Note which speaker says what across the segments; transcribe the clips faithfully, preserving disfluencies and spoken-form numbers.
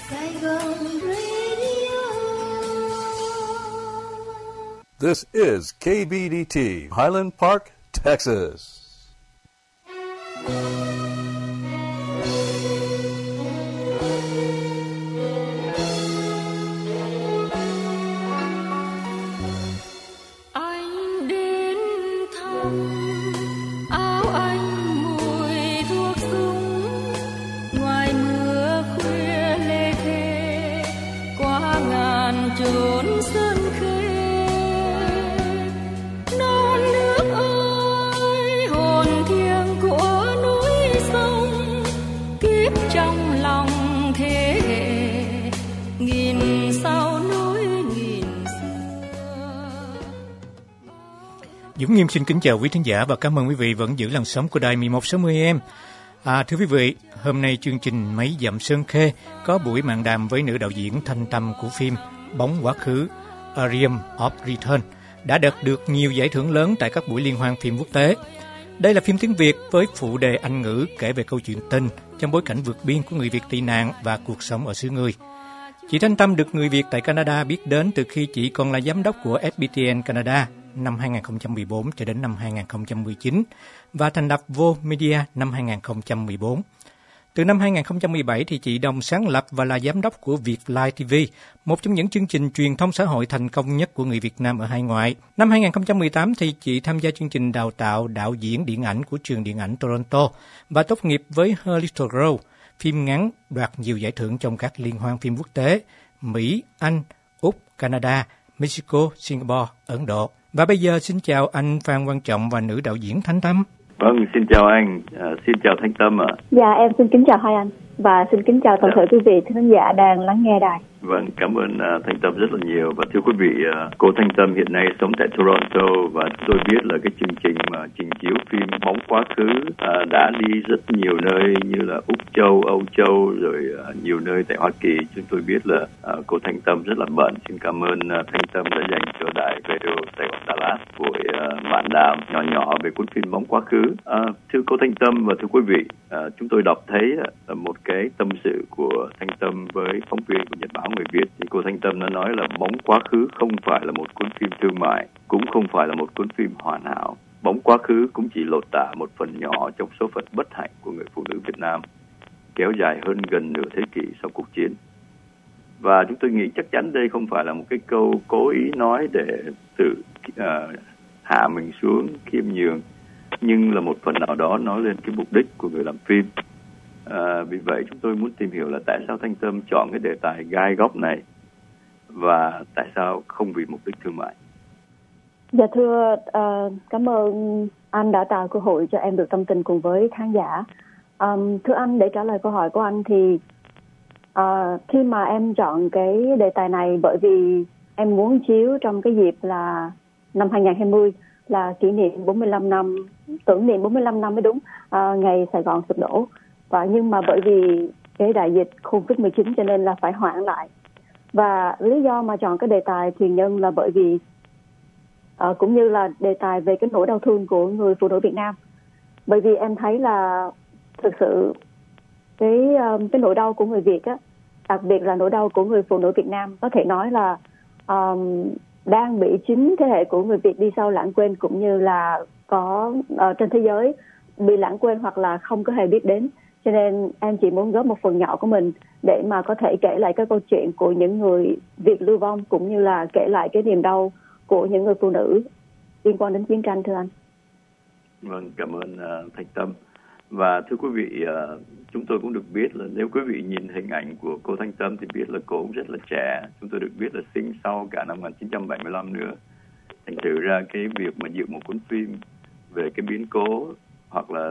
Speaker 1: Saigon Radio.
Speaker 2: This is K B D T, Highland Park, Texas.
Speaker 3: Dũng Nghiêm xin kính chào quý thính giả và cảm ơn quý vị vẫn giữ làn sóng của đài mười một sáu mươi em. À, thưa quý vị, hôm nay chương trình Mấy Dặm Sơn Khê có buổi mạn đàm với nữ đạo diễn Thanh Tâm của phim Bóng Quá Khứ, A Realm of Return, đã đạt được nhiều giải thưởng lớn tại các buổi liên hoan phim quốc tế. Đây là phim tiếng Việt với phụ đề Anh ngữ kể về câu chuyện tình trong bối cảnh vượt biên của người Việt tị nạn và cuộc sống ở xứ người. Chị Thanh Tâm được người Việt tại Canada biết đến từ khi chị còn là giám đốc của ép pê tê en Canada năm hai không một bốn cho đến năm hai không một chín và thành lập Vô Media năm hai không một bốn. Từ năm hai không một bảy thì chị đồng sáng lập và là giám đốc của Vietline ti vi, một trong những chương trình truyền thông xã hội thành công nhất của người Việt Nam ở hải ngoại. Năm hai không một tám thì chị tham gia chương trình đào tạo đạo diễn điện ảnh của trường điện ảnh Toronto và tốt nghiệp với Her Little Girl, phim ngắn đoạt nhiều giải thưởng trong các liên hoan phim quốc tế Mỹ, Anh, Úc, Canada, Mexico, Singapore, Ấn Độ. Và bây giờ xin chào anh Phan Quang Trọng và nữ đạo diễn Thanh Tâm.
Speaker 4: Vâng, xin chào anh, à, xin chào Thanh Tâm ạ. À.
Speaker 5: Dạ, em xin kính chào hai anh và xin kính chào toàn thể quý vị khán giả đang lắng nghe đài.
Speaker 4: Vâng, cảm ơn uh, Thanh Tâm rất là nhiều. Và thưa quý vị, uh, cô Thanh Tâm hiện nay sống tại Toronto và tôi biết là cái chương trình mà trình chiếu phim Bóng Quá Khứ uh, đã đi rất nhiều nơi như là Úc Châu, Âu Châu, rồi uh, nhiều nơi tại Hoa Kỳ. Chúng tôi biết là uh, cô Thanh Tâm rất là bận. Xin cảm ơn uh, Thanh Tâm đã dành cho đài Radio Sài Gòn Đà Lạt buổi uh, mạn đàm nhỏ nhỏ về cuốn phim Bóng Quá Khứ. Uh, thưa cô Thanh Tâm và thưa quý vị, uh, chúng tôi đọc thấy uh, một cái tâm sự của Thanh Tâm với phóng viên của Nhật Báo Người Việt, thì cô Thanh Tâm đã nói là Bóng Quá Khứ không phải là một cuốn phim thương mại, cũng không phải là một cuốn phim hoàn hảo. Bóng Quá Khứ cũng chỉ lột tả một phần nhỏ trong số phận bất hạnh của người phụ nữ Việt Nam, kéo dài hơn gần nửa thế kỷ sau cuộc chiến. Và chúng tôi nghĩ chắc chắn đây không phải là một cái câu cố ý nói để tự uh, hạ mình xuống, khiêm nhường, nhưng là một phần nào đó nói lên cái mục đích của người làm phim. À, vì vậy chúng tôi muốn tìm hiểu là tại sao Thanh Tâm chọn cái đề tài gai góc này và tại sao không vì mục đích thương mại.
Speaker 5: Dạ thưa, uh, cảm ơn anh đã tạo cơ hội cho em được tâm tình cùng với khán giả. Um, thưa anh, để trả lời câu hỏi của anh thì uh, khi mà em chọn cái đề tài này bởi vì em muốn chiếu trong cái dịp là năm hai không hai không là kỷ niệm bốn mươi lăm năm, tưởng niệm bốn mươi lăm năm mới đúng, uh, ngày Sài Gòn sụp đổ. Và nhưng mà bởi vì cái đại dịch covid mười chín cho nên là phải hoãn lại. Và lý do mà chọn cái đề tài thuyền nhân là bởi vì uh, cũng như là đề tài về cái nỗi đau thương của người phụ nữ Việt Nam. Bởi vì em thấy là thực sự cái um, cái nỗi đau của người Việt á, đặc biệt là nỗi đau của người phụ nữ Việt Nam có thể nói là um, đang bị chính thế hệ của người Việt đi sau lãng quên, cũng như là có uh, trên thế giới bị lãng quên hoặc là không có hề biết đến. Cho nên em chỉ muốn góp một phần nhỏ của mình để mà có thể kể lại cái câu chuyện của những người Việt lưu vong, cũng như là kể lại cái niềm đau của những người phụ nữ liên quan đến chiến tranh, thưa anh.
Speaker 4: Vâng, cảm ơn uh, Thanh Tâm. Và thưa quý vị, uh, chúng tôi cũng được biết là nếu quý vị nhìn hình ảnh của cô Thanh Tâm thì biết là cô cũng rất là trẻ. Chúng tôi được biết là sinh sau cả năm một nghìn chín trăm bảy mươi lăm nữa. Thành thử ra cái việc mà dựng một cuốn phim về cái biến cố, hoặc là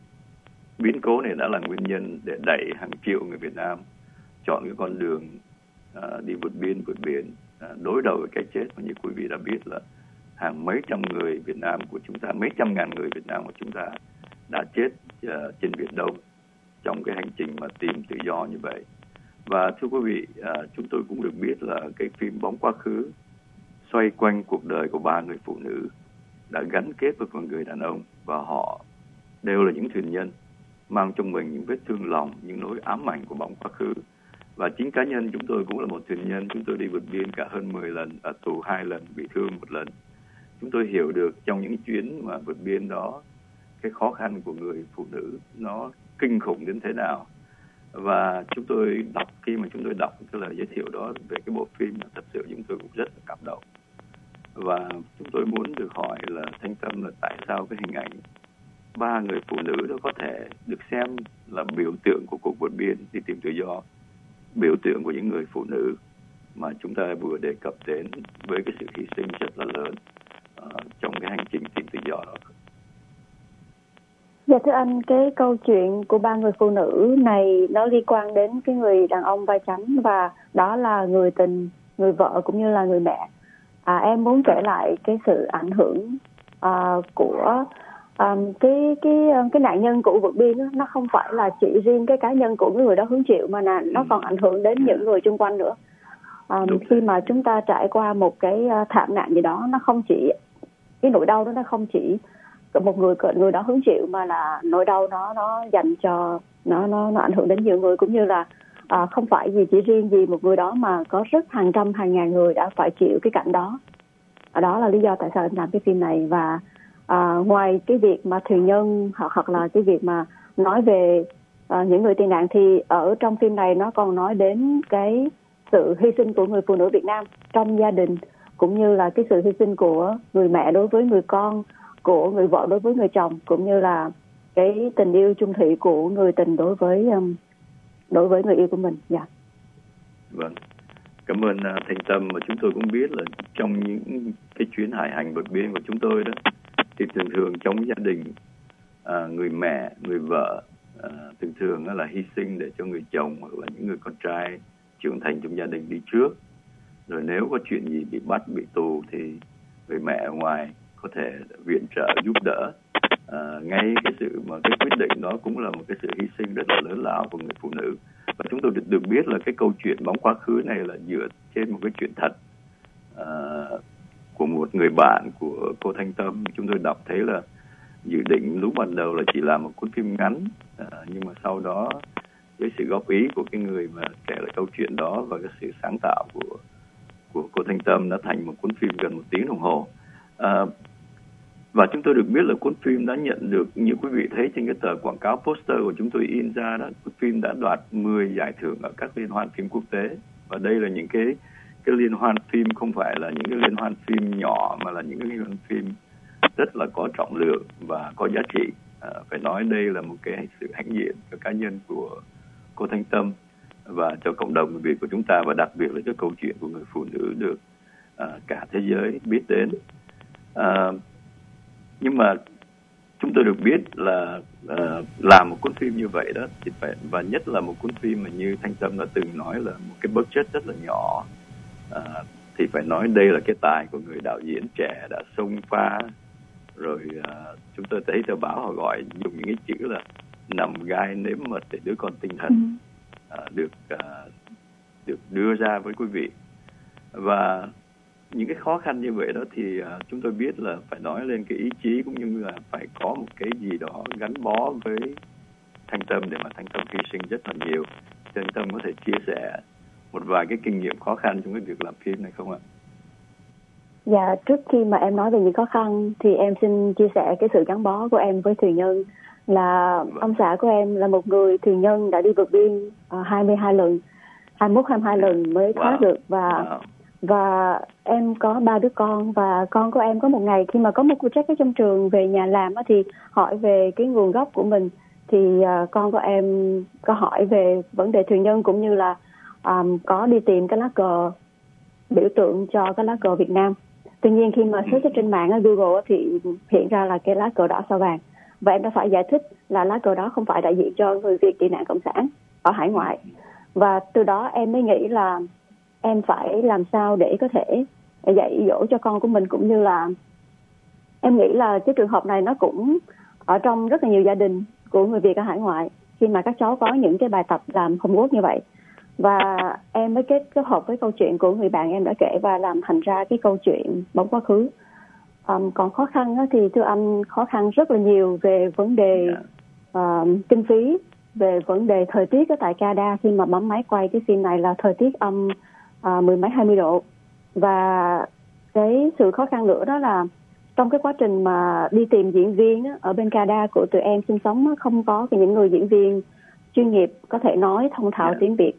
Speaker 4: biến cố này đã là nguyên nhân để đẩy hàng triệu người Việt Nam chọn cái con đường uh, đi vượt biên vượt biển, uh, đối đầu với cái chết. Mà như quý vị đã biết là hàng mấy trăm người Việt Nam của chúng ta, mấy trăm ngàn người Việt Nam của chúng ta đã chết uh, trên Biển Đông trong cái hành trình mà tìm tự do như vậy. Và thưa quý vị, uh, chúng tôi cũng được biết là cái phim Bóng Quá Khứ xoay quanh cuộc đời của ba người phụ nữ đã gắn kết với một người đàn ông, và họ đều là những thuyền nhân mang trong mình những vết thương lòng, những nỗi ám ảnh của Bóng Quá Khứ. Và chính cá nhân chúng tôi cũng là một thuyền nhân, chúng tôi đi vượt biên cả hơn mười lần, ở tù hai lần, bị thương một lần. Chúng tôi hiểu được trong những chuyến mà vượt biên đó, cái khó khăn của người phụ nữ nó kinh khủng đến thế nào. Và chúng tôi đọc, khi mà chúng tôi đọc cái lời giới thiệu đó về cái bộ phim, thật sự chúng tôi cũng rất là cảm động. Và chúng tôi muốn được hỏi là Thanh Tâm là tại sao cái hình ảnh ba người phụ nữ đó có thể được xem là biểu tượng của cuộc vượt biên đi tìm tự do, biểu tượng của những người phụ nữ mà chúng ta vừa đề cập đến với cái sự hy sinh rất là lớn uh, trong cái hành trình tìm tự do đó.
Speaker 5: Dạ thưa anh, cái câu chuyện của ba người phụ nữ này nó liên quan đến cái người đàn ông vai trắng, và đó là người tình, người vợ cũng như là người mẹ. À, em muốn kể lại cái sự ảnh hưởng uh, của um, cái cái cái nạn nhân của vượt biên đó. Nó không phải là chỉ riêng cái cá nhân của người đó hứng chịu, mà là nó còn ảnh hưởng đến những người xung quanh nữa. Um, khi mà chúng ta trải qua một cái thảm nạn gì đó, nó không chỉ cái nỗi đau đó, nó không chỉ một người người đó hứng chịu, mà là nỗi đau nó nó dành cho nó nó nó ảnh hưởng đến nhiều người, cũng như là à, không phải gì chỉ riêng gì một người đó, mà có rất hàng trăm hàng ngàn người đã phải chịu cái cảnh đó. Đó là lý do tại sao em làm cái phim này. Và à, ngoài cái việc mà thuyền nhân hoặc, hoặc là cái việc mà nói về à, những người tị nạn, thì ở trong phim này nó còn nói đến cái sự hy sinh của người phụ nữ Việt Nam trong gia đình, cũng như là cái sự hy sinh của người mẹ đối với người con, của người vợ đối với người chồng, cũng như là cái tình yêu chung thủy của người tình đối với um, đối với người yêu của mình. Dạ.
Speaker 4: Vâng. Cảm ơn uh, Thanh Tâm. Mà chúng tôi cũng biết là trong những cái chuyến hải hành vượt biên của chúng tôi đó, thì thường thường trong gia đình uh, người mẹ, người vợ uh, thường thường uh, là hy sinh để cho người chồng hoặc là những người con trai trưởng thành trong gia đình đi trước. Rồi nếu có chuyện gì bị bắt, bị tù thì người mẹ ở ngoài có thể viện trợ giúp đỡ. À, ngay cái sự mà cái quyết định đó cũng là một cái sự hy sinh rất là lớn lao của người phụ nữ. Và chúng tôi được, được biết là cái câu chuyện bóng quá khứ này là dựa trên một cái chuyện thật à, của một người bạn của cô Thanh Tâm. Chúng tôi đọc thấy là dự định lúc ban đầu là chỉ làm một cuốn phim ngắn, à, nhưng mà sau đó với sự góp ý của cái người mà kể lại câu chuyện đó và cái sự sáng tạo của của cô Thanh Tâm đã thành một cuốn phim gần một tiếng đồng hồ. À, và chúng tôi được biết là cuốn phim đã nhận được, như quý vị thấy trên cái tờ quảng cáo poster của chúng tôi in ra đó, cuốn phim đã đoạt mười giải thưởng ở các liên hoan phim quốc tế. Và đây là những cái cái liên hoan phim không phải là những cái liên hoan phim nhỏ, mà là những cái liên hoan phim rất là có trọng lượng và có giá trị. À, phải nói đây là một cái sự hãnh diện cho cá nhân của cô Thanh Tâm và cho cộng đồng người Việt của chúng ta, và đặc biệt là cái câu chuyện của người phụ nữ được à, cả thế giới biết đến. À, nhưng mà chúng tôi được biết là uh, làm một cuốn phim như vậy đó thì phải, và nhất là một cuốn phim mà như Thanh Tâm đã từng nói là một cái budget rất là nhỏ, uh, thì phải nói đây là cái tài của người đạo diễn trẻ đã xông pha. Rồi uh, chúng tôi thấy tờ báo họ gọi dùng những cái chữ là nằm gai nếm mật để đứa con tinh thần uh, được uh, được đưa ra với quý vị. Và những cái khó khăn như vậy đó thì uh, chúng tôi biết là phải nói lên cái ý chí, cũng như là phải có một cái gì đó gắn bó với Thanh Tâm để mà Thanh Tâm hy sinh rất là nhiều. Thanh Tâm có thể chia sẻ một vài cái kinh nghiệm khó khăn trong cái việc làm phim này không ạ?
Speaker 5: Dạ, trước khi mà em nói về những khó khăn thì em xin chia sẻ cái sự gắn bó của em với thuyền nhân. Là vâng. Ông xã của em là một người thuyền nhân đã đi vượt biên uh, hai mươi hai lần, hai mươi mốt, hai mươi hai lần mới thoát wow. được. Và wow. và em có ba đứa con, và con của em có một ngày khi mà có một project ở trong trường về nhà làm á, thì hỏi về cái nguồn gốc của mình, thì uh, con của em có hỏi về vấn đề thuyền nhân, cũng như là um, có đi tìm cái lá cờ biểu tượng cho cái lá cờ Việt Nam. Tuy nhiên khi mà search trên mạng ở Google thì hiện ra là cái lá cờ đỏ sao vàng, và em đã phải giải thích là lá cờ đó không phải đại diện cho người Việt tị nạn cộng sản ở hải ngoại. Và từ đó em mới nghĩ là em phải làm sao để có thể dạy dỗ cho con của mình, cũng như là em nghĩ là cái trường hợp này nó cũng ở trong rất là nhiều gia đình của người Việt ở hải ngoại, khi mà các cháu có những cái bài tập làm homework như vậy. Và em mới kết kết hợp với câu chuyện của người bạn em đã kể và làm thành ra cái câu chuyện bóng quá khứ. Um, còn khó khăn thì thưa anh, khó khăn rất là nhiều về vấn đề uh, kinh phí, về vấn đề thời tiết ở tại Canada khi mà bấm máy quay cái phim này là thời tiết âm à, mười mấy hai mươi độ. Và cái sự khó khăn nữa đó là trong cái quá trình mà đi tìm diễn viên á, ở bên Canada của tụi em sinh sống á, không có những người diễn viên chuyên nghiệp có thể nói thông thạo tiếng Việt.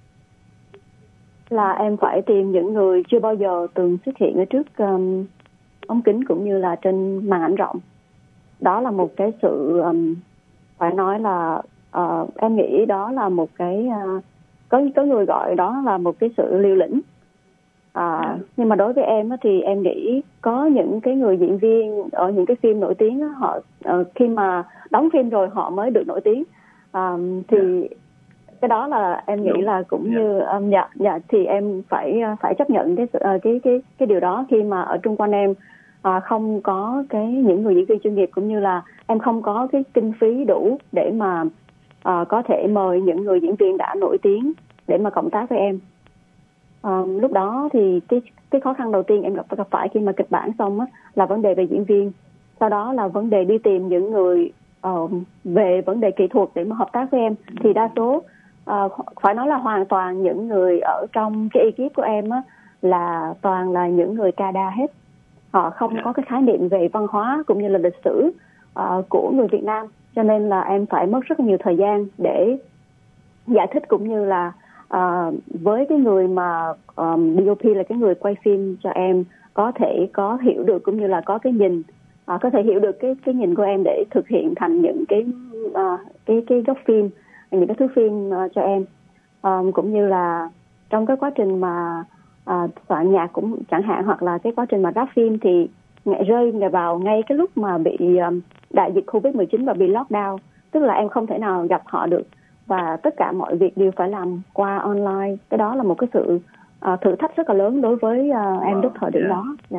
Speaker 5: Là em phải tìm những người chưa bao giờ từng xuất hiện ở trước um, ống kính cũng như là trên màn ảnh rộng. Đó là một cái sự um, phải nói là uh, em nghĩ đó là một cái uh, có có người gọi đó là một cái sự liều lĩnh. À, nhưng mà đối với em á, thì em nghĩ có những cái người diễn viên ở những cái phim nổi tiếng á, họ uh, khi mà đóng phim rồi họ mới được nổi tiếng. Um, thì yeah. cái đó là em nghĩ là cũng yeah. như um, dạ dạ thì em phải phải chấp nhận cái uh, cái cái cái điều đó khi mà ở trung quanh em uh, không có cái những người diễn viên chuyên nghiệp cũng như là em không có cái kinh phí đủ để mà uh, có thể mời những người diễn viên đã nổi tiếng để mà cộng tác với em. Um, lúc đó thì cái cái khó khăn đầu tiên em gặp gặp phải khi mà kịch bản xong á là vấn đề về diễn viên, sau đó là vấn đề đi tìm những người uh, về vấn đề kỹ thuật để mà hợp tác với em. Thì đa số uh, phải nói là hoàn toàn những người ở trong cái ekip của em á là toàn là những người Canada hết, họ không có cái khái niệm về văn hóa cũng như là lịch sử uh, của người Việt Nam, cho nên là em phải mất rất là nhiều thời gian để giải thích cũng như là À, với cái người mà um, đê ô pê là cái người quay phim cho em có thể có hiểu được cũng như là có cái nhìn à, có thể hiểu được cái cái nhìn của em để thực hiện thành những cái uh, cái cái góc phim, những cái thứ phim uh, cho em, um, cũng như là trong cái quá trình mà uh, soạn nhạc cũng chẳng hạn, hoặc là cái quá trình mà ráp phim thì ngày rơi ngày vào ngay cái lúc mà bị um, đại dịch covid mười chín và bị lockdown, tức là em không thể nào gặp họ được và tất cả mọi việc đều phải làm qua online. Cái đó là một cái sự uh, thử thách rất là lớn đối với uh, em lúc thời điểm yeah. đó. Yeah.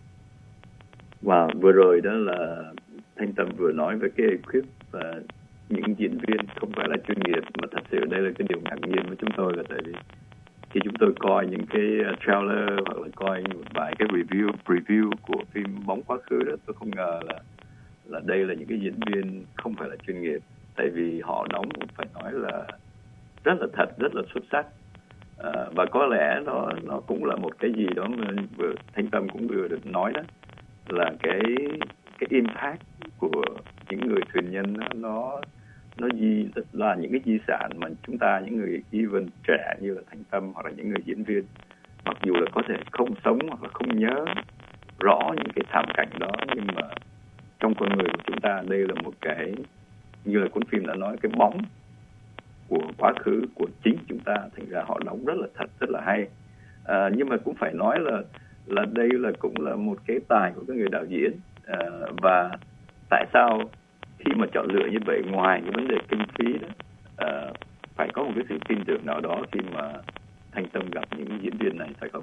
Speaker 4: Wow, vừa rồi đó là Thanh Tâm vừa nói về cái equip và những diễn viên không phải là chuyên nghiệp, mà thật sự đây là cái điều ngạc nhiên với chúng tôi, là tại vì khi chúng tôi coi những cái trailer hoặc là coi một vài cái review preview của phim Bóng Quá Khứ đó, tôi không ngờ là là đây là những cái diễn viên không phải là chuyên nghiệp. Tại vì họ đóng phải nói là rất là thật, rất là xuất sắc, à, và có lẽ nó nó cũng là một cái gì đó mà vừa Thanh Tâm cũng vừa được nói đó, là cái cái impact của những người thuyền nhân đó, nó nó gì là những cái di sản mà chúng ta, những người even trẻ như là Thanh Tâm hoặc là những người diễn viên, mặc dù là có thể không sống hoặc là không nhớ rõ những cái thảm cảnh đó, nhưng mà trong con người của chúng ta đây là một cái, như là cuốn phim đã nói, cái bóng của quá khứ của chính chúng ta, thành ra họ đóng rất là thật, rất là hay. À, nhưng mà cũng phải nói là là đây là cũng là một cái tài của các người đạo diễn. À, và tại sao khi mà chọn lựa như vậy, ngoài cái vấn đề kinh phí đó, à, phải có một cái sự tin tưởng nào đó khi mà Thanh Tâm gặp những diễn viên này, phải không?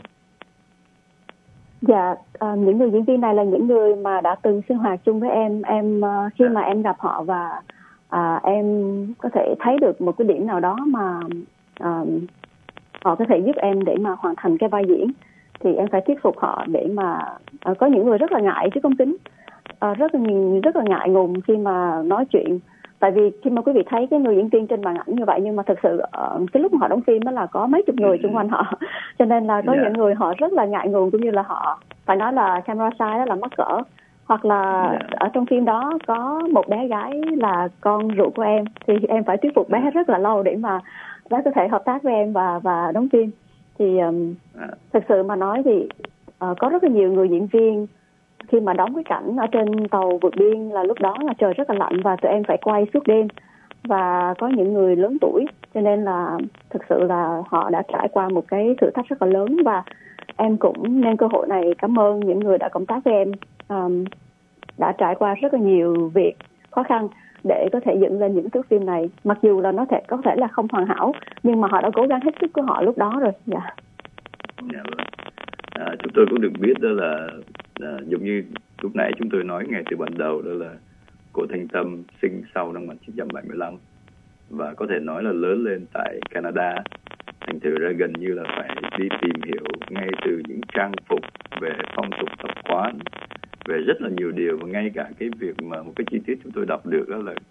Speaker 5: Dạ, uh, những người diễn viên này là những người mà đã từng sinh hoạt chung với em. Em uh, khi mà em gặp họ và uh, em có thể thấy được một cái điểm nào đó mà uh, họ có thể giúp em để mà hoàn thành cái vai diễn, thì em phải thuyết phục họ để mà uh, có những người rất là ngại trước ống kính, uh, rất là rất là ngại ngùng khi mà nói chuyện. Tại vì khi mà quý vị thấy cái người diễn viên trên màn ảnh như vậy, nhưng mà thực sự uh, cái lúc mà họ đóng phim đó là có mấy chục người xung quanh họ, cho nên là có yeah. những người họ rất là ngại ngùng, cũng như là họ phải nói là camera shy, đó là mắc cỡ. Hoặc là yeah. ở trong phim đó có một bé gái là con ruột của em, thì em phải thuyết phục bé rất là lâu để mà bé có thể hợp tác với em và và đóng phim. Thì um, yeah. thực sự mà nói thì uh, có rất là nhiều người diễn viên khi mà đóng cái cảnh ở trên tàu vượt biên là lúc đó là trời rất là lạnh và tụi em phải quay suốt đêm, và có những người lớn tuổi, cho nên là thực sự là họ đã trải qua một cái thử thách rất là lớn. Và em cũng nhân cơ hội này cảm ơn những người đã cộng tác với em, um, đã trải qua rất là nhiều việc khó khăn để có thể dựng lên những thước phim này, mặc dù là nó thể có thể là không hoàn hảo, nhưng mà họ đã cố gắng hết sức của họ lúc đó rồi. Dạ.
Speaker 4: Yeah. À, chúng tôi cũng được biết đó là à, giống như lúc nãy chúng tôi nói ngay từ ban đầu, đó là cô Thanh Tâm sinh sau năm một nghìn chín trăm bảy mươi lăm và có thể nói là lớn lên tại Canada, thành thử ra gần như là phải đi tìm hiểu ngay từ những trang phục về phong tục tập quán, về rất là nhiều điều, và ngay cả cái việc mà một cái chi tiết chúng tôi đọc được đó là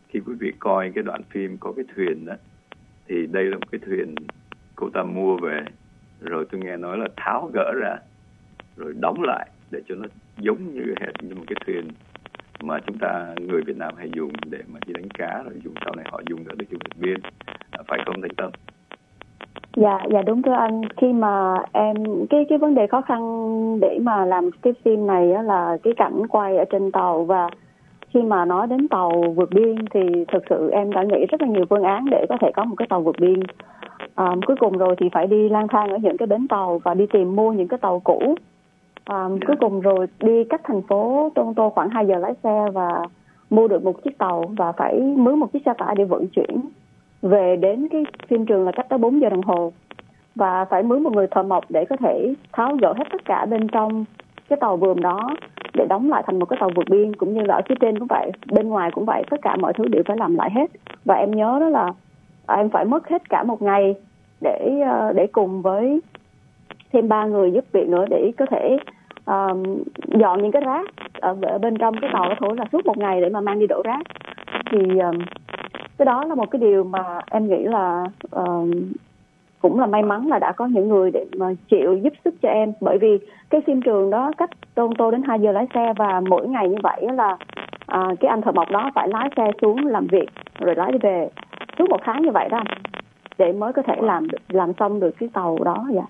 Speaker 4: khi quý vị coi cái đoạn phim có cái thuyền đó, thì đây là một cái thuyền cô ta mua về, rồi tôi nghe nói là tháo gỡ ra rồi đóng lại để cho nó giống như hệt như một cái thuyền mà chúng ta người Việt Nam hay dùng để mà đi đánh cá, rồi dùng sau này họ dùng ở trên Điện Biên, à, phải không Thanh Tâm?
Speaker 5: Dạ, dạ đúng thưa anh. Khi mà em cái cái vấn đề khó khăn để mà làm cái phim này á là cái cảnh quay ở trên tàu, và khi mà nói đến tàu vượt biên thì thực sự em đã nghĩ rất là nhiều phương án để có thể có một cái tàu vượt biên. À, cuối cùng rồi thì phải đi lang thang ở những cái bến tàu và đi tìm mua những cái tàu cũ. À, cuối cùng rồi đi cách thành phố Toronto khoảng hai giờ lái xe và mua được một chiếc tàu, và phải mướn một chiếc xe tải để vận chuyển về đến cái phim trường là cách tới bốn giờ đồng hồ, và phải mướn một người thợ mộc để có thể tháo gỡ hết tất cả bên trong cái tàu vườn đó để đóng lại thành một cái tàu vượt biên, cũng như là ở phía trên cũng vậy, bên ngoài cũng vậy, tất cả mọi thứ đều phải làm lại hết. Và em nhớ đó là em phải mất hết cả một ngày để để cùng với thêm ba người giúp việc nữa để có thể uh, dọn những cái rác ở, ở bên trong cái tàu đó thôi, là suốt một ngày để mà mang đi đổ rác. Thì uh, cái đó là một cái điều mà em nghĩ là uh, cũng là may mắn là đã có những người để mà chịu giúp sức cho em, bởi vì cái phim trường đó cách Toronto đến hai giờ lái xe, và mỗi ngày như vậy là à, cái anh thợ mộc đó phải lái xe xuống làm việc rồi lái đi về suốt một tháng như vậy đó, để mới có thể làm làm xong được cái tàu đó. Dạ.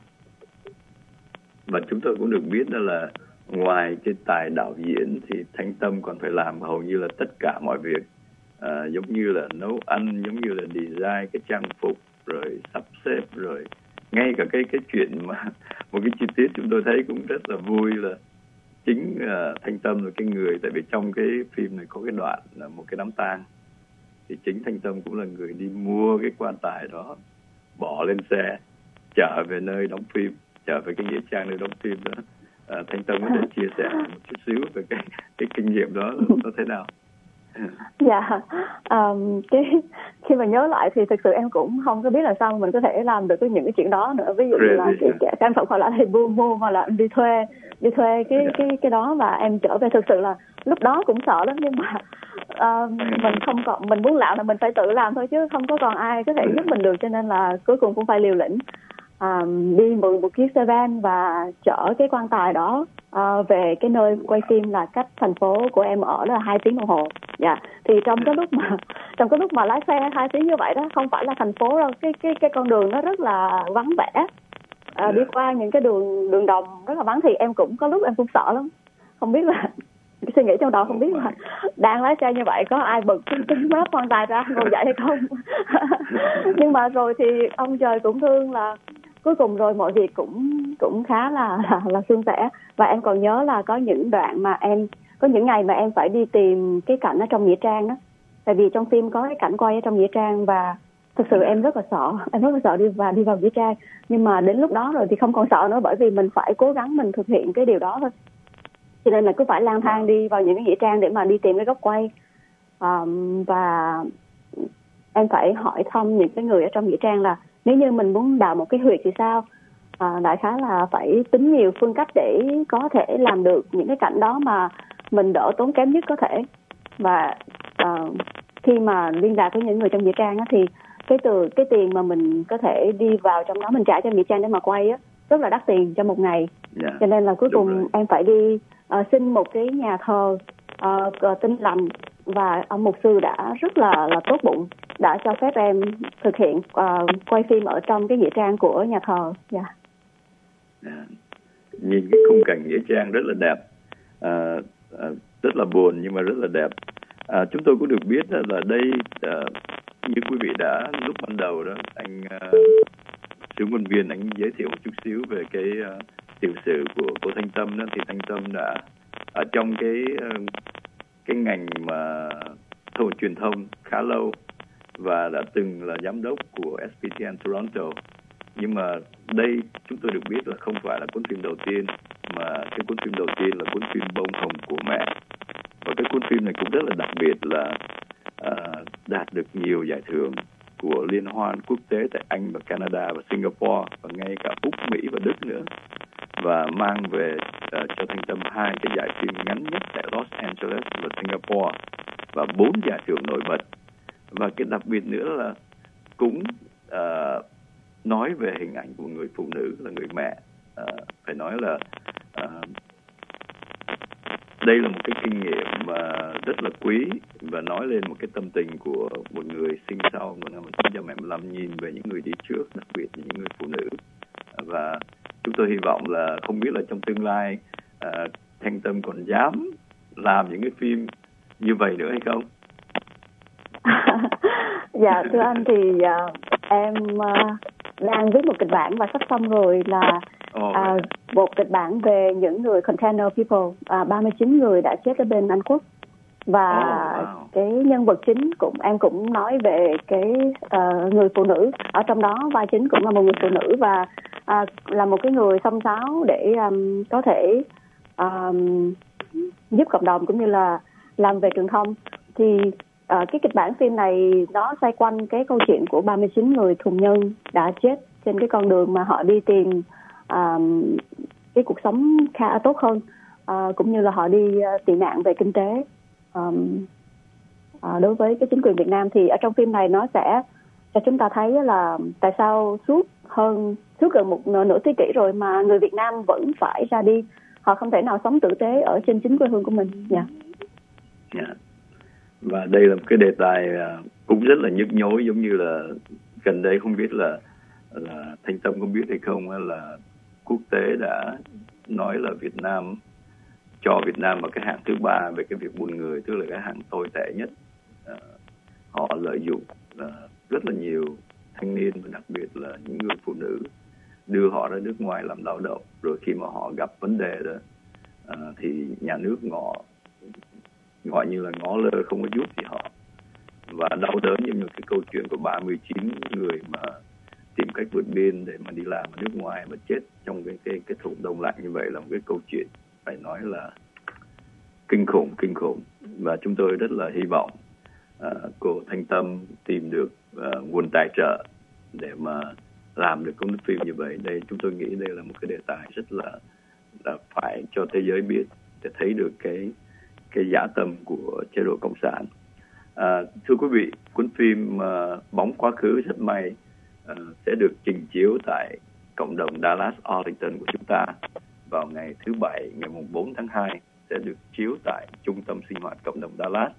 Speaker 4: Và chúng tôi cũng được biết đó là ngoài cái tài đạo diễn thì Thanh Tâm còn phải làm hầu như là tất cả mọi việc, à, giống như là nấu ăn, giống như là design cái trang phục, rồi sắp xếp, rồi ngay cả cái cái chuyện mà một cái chi tiết chúng tôi thấy cũng rất là vui là chính uh, Thanh Tâm là cái người, tại vì trong cái phim này có cái đoạn là một cái đám tang, thì chính Thanh Tâm cũng là người đi mua cái quan tài đó, bỏ lên xe trở về nơi đóng phim, trở về cái nghĩa trang nơi đóng phim đó. uh, Thanh Tâm có thể chia sẻ một chút xíu về cái cái kinh nghiệm đó nó thế nào?
Speaker 5: Dạ, um, cái khi mà nhớ lại thì thực sự em cũng không có biết là sao mình có thể làm được cái những cái chuyện đó nữa. Ví dụ như là cái, cái trang phục hoặc là thầy mua mua hoặc là đi thuê đi thuê cái cái cái đó, và em trở về thực sự là lúc đó cũng sợ lắm, nhưng mà uh, mình không còn, mình muốn làm là mình phải tự làm thôi chứ không có còn ai có thể giúp mình được, cho nên là cuối cùng cũng phải liều lĩnh uh, đi mượn một chiếc xe van và chở cái quan tài đó uh, về cái nơi quay phim là cách thành phố của em ở là hai tiếng đồng hồ. Dạ, thì trong cái lúc mà trong cái lúc mà lái xe hai tiếng như vậy đó, không phải là thành phố đâu, cái cái cái con đường nó rất là vắng vẻ, à, đi qua những cái đường đường đồng rất là vắng, thì em cũng có lúc em cũng sợ lắm, không biết là cái suy nghĩ trong đầu không biết là đang lái xe như vậy có ai bật cái kính mát quan tài ra ngồi dậy hay không. Nhưng mà rồi thì ông trời cũng thương, là cuối cùng rồi mọi việc cũng cũng khá là là, là suôn sẻ. Và em còn nhớ là có những đoạn mà em có những ngày mà em phải đi tìm cái cảnh ở trong nghĩa trang đó, tại vì trong phim có cái cảnh quay ở trong nghĩa trang, và thực sự em rất là sợ, em rất là sợ đi và đi vào nghĩa trang. Nhưng mà đến lúc đó rồi thì không còn sợ nữa, bởi vì mình phải cố gắng mình thực hiện cái điều đó thôi. Cho nên là cứ phải lang thang đi vào những cái nghĩa trang để mà đi tìm cái góc quay. Um, và em phải hỏi thăm những cái người ở trong nghĩa trang là nếu như mình muốn đào một cái huyệt thì sao. À, đại khái là phải tính nhiều phương cách để có thể làm được những cái cảnh đó mà mình đỡ tốn kém nhất có thể. Và uh, khi mà liên lạc với những người trong nghĩa trang á, thì cái từ cái tiền mà mình có thể đi vào trong đó mình trả cho nghĩa trang để mà quay á, rất là đắt tiền cho một ngày. Yeah. Cho nên là cuối cùng rồi. Em phải đi uh, xin một cái nhà thờ uh, Tin Lành, và ông mục sư đã rất là là tốt bụng, đã cho phép em thực hiện uh, quay phim ở trong cái nghĩa trang của nhà thờ. Dạ. Yeah.
Speaker 4: Yeah. Nhìn cái khung cảnh nghĩa trang rất là đẹp, uh, uh, rất là buồn nhưng mà rất là đẹp. Uh, chúng tôi cũng được biết là đây uh, như quý vị đã lúc ban đầu đó anh uh, Sứ Quân Viên anh giới thiệu một chút xíu về cái uh, tiểu sử của cô Thanh Tâm đó, thì Thanh Tâm đã ở trong cái uh, cái ngành mà thông truyền thông khá lâu và đã từng là giám đốc của ét pê tê en Toronto. Nhưng mà đây chúng tôi được biết là không phải là cuốn phim đầu tiên, mà cái cuốn phim đầu tiên là cuốn phim Bông Hồng của Mẹ. Và cái cuốn phim này cũng rất là đặc biệt là uh, đạt được nhiều giải thưởng của liên hoan quốc tế tại Anh và Canada và Singapore và ngay cả Úc, Mỹ và Đức nữa. Và mang về uh, cho Thanh Tâm hai cái giải phim ngắn nhất tại Los Angeles và Singapore và bốn giải thưởng nổi bật Và cái đặc biệt nữa là cũng uh, nói về hình ảnh của người phụ nữ là người mẹ. Uh, phải nói là uh, đây là một cái kinh nghiệm mà rất là quý và nói lên một cái tâm tình của một người sinh sau một năm một nghìn chín trăm bảy mươi lăm, nhìn về những người đi trước, đặc biệt là những người phụ nữ. Và chúng tôi hy vọng là không biết là trong tương lai uh, Thanh Tâm còn dám làm những cái phim như vậy nữa hay không?
Speaker 5: Dạ thưa anh thì uh, em uh, đang viết một kịch bản và sắp xong rồi, là
Speaker 4: oh,
Speaker 5: uh, một kịch bản về những người container people, uh, ba mươi chín người đã chết ở bên Anh Quốc. Và oh, wow. cái nhân vật chính cũng em cũng nói về cái uh, người phụ nữ ở trong đó, vai chính cũng là một người phụ nữ và uh, là một cái người xông xáo để um, có thể um, giúp cộng đồng cũng như là làm về truyền thông. Thì uh, cái kịch bản phim này nó xoay quanh cái câu chuyện của ba mươi chín người tù nhân đã chết trên cái con đường mà họ đi tìm um, cái cuộc sống khá tốt hơn, uh, cũng như là họ đi uh, tị nạn về kinh tế. Um, uh, đối với cái chính quyền Việt Nam thì ở trong phim này nó sẽ cho chúng ta thấy là tại sao suốt hơn suốt gần một nửa thế kỷ rồi mà người Việt Nam vẫn phải ra đi, họ không thể nào sống tử tế ở trên chính quê hương của mình. Dạ.
Speaker 4: Yeah. Yeah. Và đây là một cái đề tài cũng rất là nhức nhối, giống như là gần đây không biết là là Thanh Tâm có biết hay không, là quốc tế đã nói là Việt Nam cho Việt Nam vào cái hạng thứ ba về cái việc buôn người, tức là cái hạng tồi tệ nhất. À, họ lợi dụng à, rất là nhiều thanh niên và đặc biệt là những người phụ nữ, đưa họ ra nước ngoài làm lao động, rồi khi mà họ gặp vấn đề đó à, thì nhà nước ngỏ gọi như là ngó lơ, không có giúp gì họ. Và đau đớn như một cái câu chuyện của ba mươi chín người mà tìm cách vượt biên để mà đi làm ở nước ngoài mà chết trong cái cái cái thùng đông lạnh như vậy là một cái câu chuyện phải nói là kinh khủng kinh khủng. Và chúng tôi rất là hy vọng uh, cô Thanh Tâm tìm được uh, nguồn tài trợ để mà làm được công phim như vậy. Đây chúng tôi nghĩ đây là một cái đề tài rất là, là phải cho thế giới biết để thấy được cái cái dã tâm của chế độ cộng sản. À, thưa quý vị, cuốn phim uh, Bóng Quá Khứ rất may uh, sẽ được trình chiếu tại cộng đồng Dallas, Arlington của chúng ta vào ngày thứ Bảy, ngày bốn tháng hai, sẽ được chiếu tại Trung tâm Sinh hoạt Cộng đồng Dallas.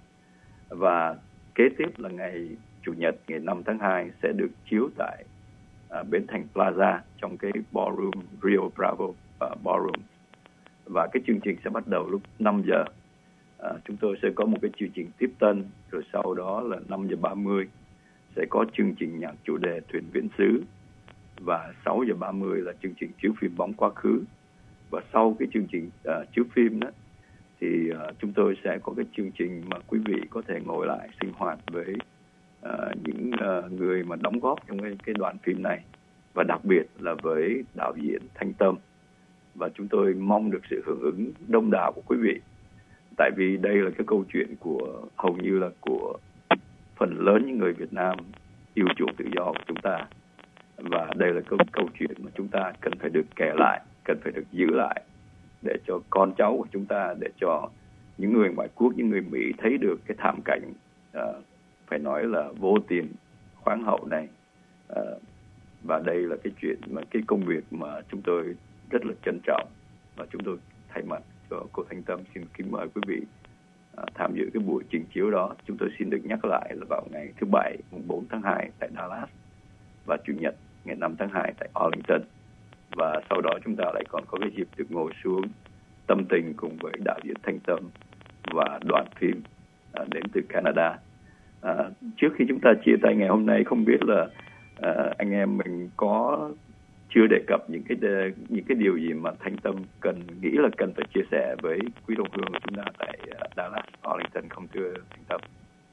Speaker 4: Và kế tiếp là ngày Chủ nhật, ngày năm tháng hai, sẽ được chiếu tại uh, Bến Thành Plaza trong cái ballroom Rio Bravo uh, Ballroom. Và cái chương trình sẽ bắt đầu lúc năm giờ. À, chúng tôi sẽ có một cái chương trình tiếp tân, rồi sau đó là năm giờ ba mươi sẽ có chương trình nhạc chủ đề Thuyền Viễn Xứ, và sáu giờ ba mươi là chương trình chiếu phim Bóng Quá Khứ. Và sau cái chương trình uh, chiếu phim đó thì uh, chúng tôi sẽ có cái chương trình mà quý vị có thể ngồi lại sinh hoạt với uh, những uh, người mà đóng góp trong cái, cái đoạn phim này, và đặc biệt là với đạo diễn Thanh Tâm. Và chúng tôi mong được sự hưởng ứng đông đảo của quý vị, tại vì đây là cái câu chuyện của hầu như là của phần lớn những người Việt Nam yêu chuộng tự do của chúng ta. Và đây là câu, câu chuyện mà chúng ta cần phải được kể lại, cần phải được giữ lại, để cho con cháu của chúng ta, để cho những người ngoại quốc, những người Mỹ thấy được cái thảm cảnh uh, phải nói là vô tiền khoáng hậu này. Uh, và đây là cái chuyện mà cái công việc mà chúng tôi rất là trân trọng, và chúng tôi thay mặt cho cô Thanh Tâm xin kính mời quý vị uh, tham dự cái buổi trình chiếu đó. Chúng tôi xin được nhắc lại là vào ngày thứ Bảy, mùng bốn tháng hai tại Dallas, và Chủ nhật ngày năm tháng hai tại Arlington. Và sau đó chúng ta lại còn có cái dịp được ngồi xuống tâm tình cùng với đạo diễn Thanh Tâm và đoàn phim uh, đến từ Canada. Uh, trước khi chúng ta chia tay ngày hôm nay, không biết là uh, anh em mình có chưa đề cập những cái đề, những cái điều gì mà Thanh Tâm cần nghĩ là cần phải chia sẻ với quý đồng hương của chúng ta tại uh, Dallas, Arlington không thưa Thanh Tâm?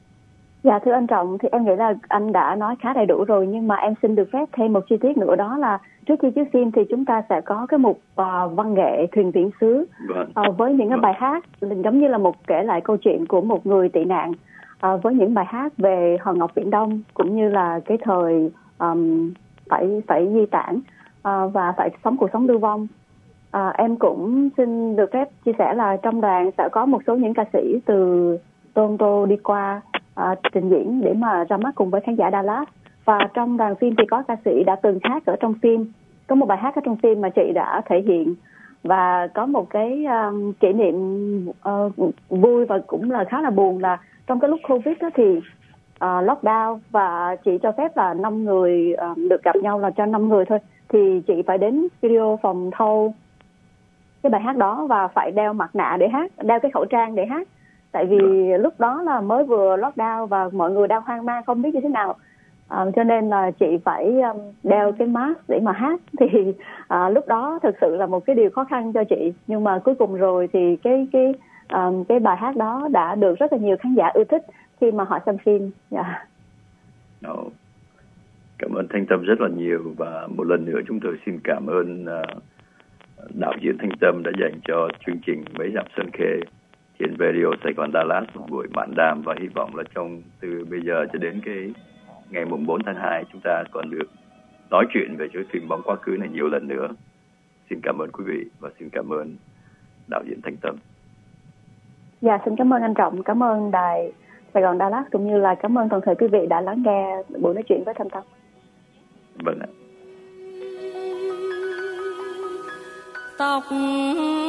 Speaker 5: Dạ thưa anh Trọng, thì em nghĩ là anh đã nói khá đầy đủ rồi, nhưng mà em xin được phép thêm một chi tiết nữa, đó là trước khi chiếu phim thì chúng ta sẽ có cái mục uh, văn nghệ Thuyền Viễn Xứ,
Speaker 4: vâng.
Speaker 5: uh, với những cái
Speaker 4: vâng.
Speaker 5: bài hát giống như là một kể lại câu chuyện của một người tị nạn, uh, với những bài hát về Hòn Ngọc Viễn Đông, cũng như là cái thời um, phải phải di tản uh, và phải sống cuộc sống lưu vong. Uh, em cũng xin được phép chia sẻ là trong đoàn sẽ có một số những ca sĩ từ Toronto đi qua uh, trình diễn để mà ra mắt cùng với khán giả Dallas. Và trong đoàn phim thì có ca sĩ đã từng hát ở trong phim, có một bài hát ở trong phim mà chị đã thể hiện. Và có một cái um, kỷ niệm uh, vui và cũng là khá là buồn là trong cái lúc Covid đó thì uh, lockdown và chị cho phép là năm người uh, được gặp nhau là cho năm người thôi, thì chị phải đến studio phòng thâu cái bài hát đó và phải đeo mặt nạ để hát, đeo cái khẩu trang để hát, tại vì lúc đó là mới vừa lockdown và mọi người đang hoang mang không biết như thế nào. À, cho nên là chị phải um, đeo cái mask để mà hát, thì à, lúc đó thực sự là một cái điều khó khăn cho chị, nhưng mà cuối cùng rồi thì cái cái um, cái bài hát đó đã được rất là nhiều khán giả ưa thích khi mà họ xem phim. Yeah.
Speaker 4: Oh. Cảm ơn Thanh Tâm rất là nhiều, và một lần nữa chúng tôi xin cảm ơn uh, đạo diễn Thanh Tâm đã dành cho chương trình Mấy Dặm Sơn Khê trên Radio Sài Gòn Dallas một buổi mạn đàm, và hy vọng là trong từ bây giờ cho đến cái ngày mùng bốn tháng hai chúng ta còn được nói chuyện về chuỗi phim Bóng Quá Khứ này nhiều lần nữa. Xin cảm ơn quý vị và xin cảm ơn đạo diễn Thanh Tâm.
Speaker 5: Dạ, xin cảm ơn anh Trọng, cảm ơn đài Sài Gòn Dallas cũng như là cảm ơn toàn thể quý vị đã lắng nghe buổi nói chuyện với Thanh Tâm.
Speaker 4: Vâng ạ.
Speaker 1: Tóc